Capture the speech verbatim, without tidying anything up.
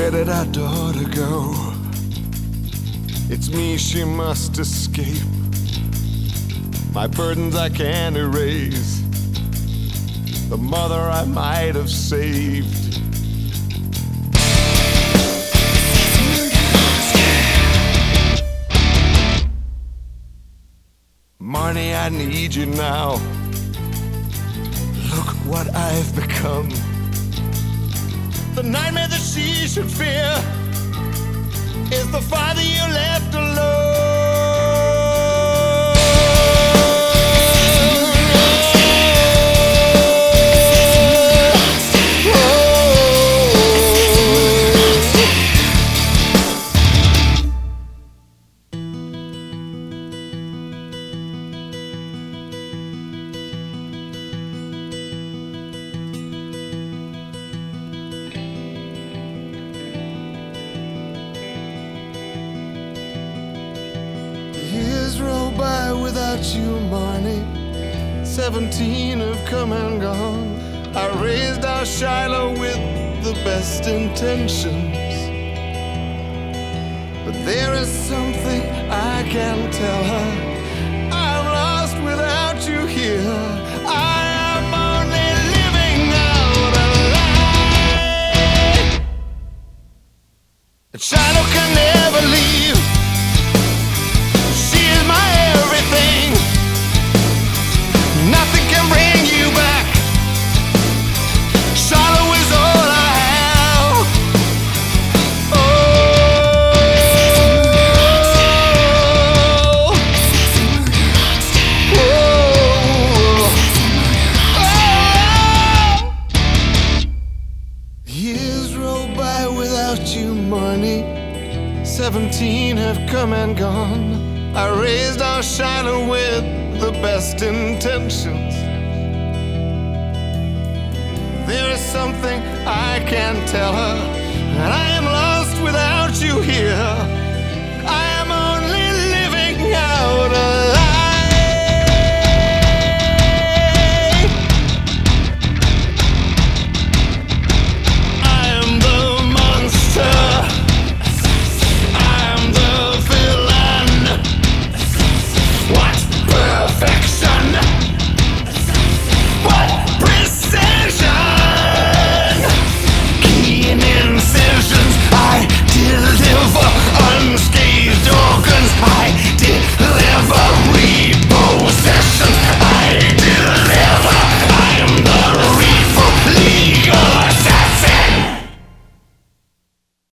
Where did our daughter go? It's me she must escape. My burdens I can't erase. The mother I might have saved. Marnie, I need you now. Look what I've become. The nightmare that she should fear is the father you left alone. Years roll by without you, Marnie. Seventeen have come and gone. I raised our Shiloh with the best intentions, but there is something I can't tell her. I'm lost without you here. I am only living out a lie. And Shiloh can never leave. Nothing can bring you back. Shiloh is all I have. Oh, oh, oh. Years roll by without you, Marnie. Seventeen have come and gone. I raised our Shiloh with the best intentions. There is something I can't tell her, and I am lost without you here.